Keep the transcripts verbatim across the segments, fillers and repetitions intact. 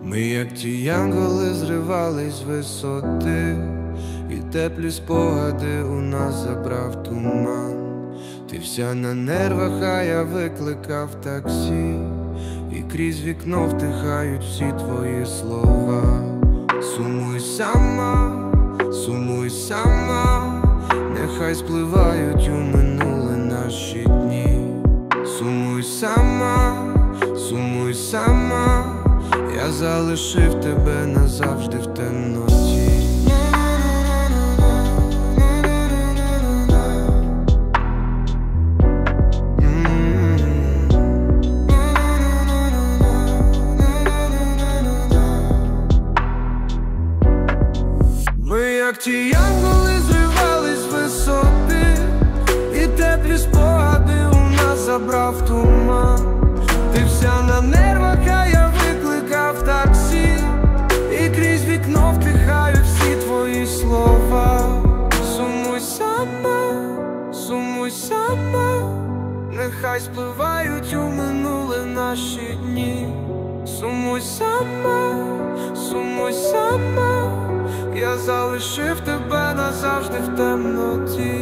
Ми, як ті янголи, зривались з висоти, і теплі спогади у нас забрав туман. Ти вся на нервах, а я викликав таксі, і крізь вікно втихають всі твої слова. Сумуй сама, сумуй сама, нехай спливають у минуле наші дні. Сумуй сама, сумуй сама, я залишив тебе назавжди в темноті. Ми, як ті янголи, зривались з висоти, і теплі спогади у нас забрав туман. Ти вся на нервах, а я викликав таксі, і крізь вікно втихають всі твої слова. Сумуй сама, сумуй сама, нехай спливають у минуле наші дні. Сумуй сама, сумуй сама, я залишив тебе назавжди в темноті.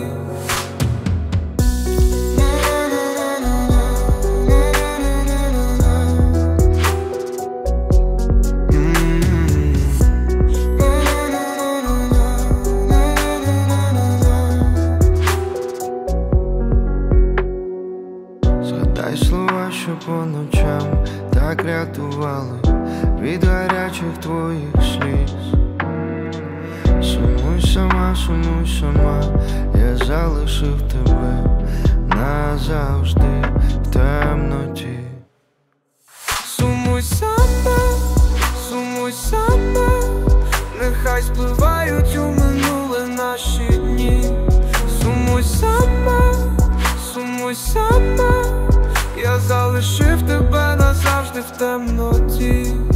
Згадай слова, що по ночам так рятували від гарячих твоїх сліз. Сумуй сама, сумуй сама, я залишив тебе назавжди в темноті. Сумуй сама, сумуй сама, нехай спливають у минуле наші дні. Сумуй сама, сумуй сама, я залишив тебе назавжди в темноті.